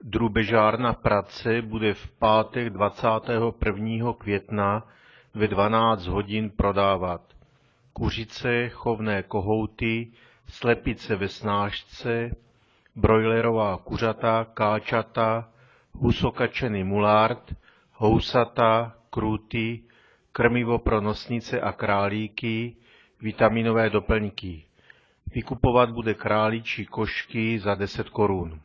Drůbežárna Pradce bude v pátek 21. května ve 12 hodin prodávat kuřice, chovné kohouty, slepice ve snášce, brojlerová kuřata, káčata, husokačený mulard, housata, krůty, krmivo pro nosnice a králíky, vitaminové doplňky. Vykupovat bude králíčí košky za 10 korun.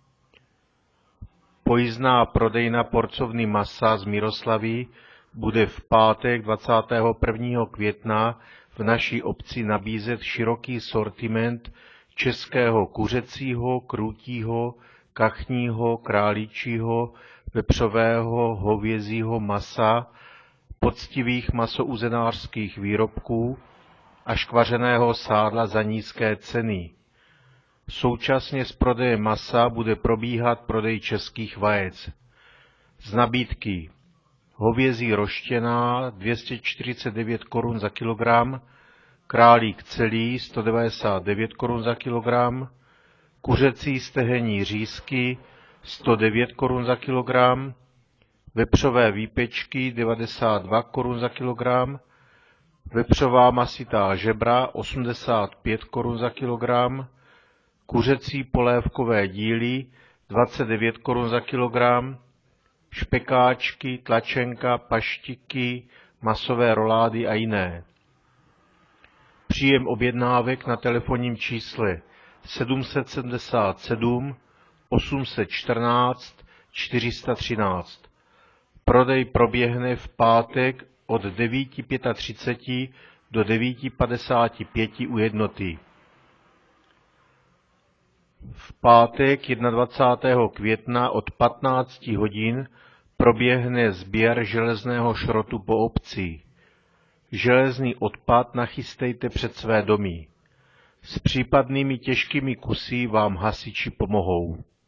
Pojízdná prodejna porcovny masa z Miroslavy bude v pátek 21. května v naší obci nabízet široký sortiment českého kuřecího, krůtího, kachního, králíčího, vepřového, hovězího masa, poctivých masouzenářských výrobků a škvařeného sádla za nízké ceny. Současně s prodejem masa bude probíhat prodej českých vajec. Z nabídky: hovězí roštěná 249 korun za kilogram, králík celý 199 korun za kilogram, kuřecí stehenní řízky 109 korun za kilogram, vepřové výpečky 92 korun za kilogram, vepřová masitá žebra 85 korun za kilogram, kuřecí polévkové díly 29 korun za kilogram, špekáčky, tlačenka, paštiky, masové rolády a jiné. Příjem objednávek na telefonním čísle 777 814 413. Prodej proběhne v pátek od 9:35 do 9:55 u jednoty. V pátek 21. května od 15 hodin proběhne sběr železného šrotu po obci. Železný odpad nachystejte před své domy. S případnými těžkými kusy vám hasiči pomohou.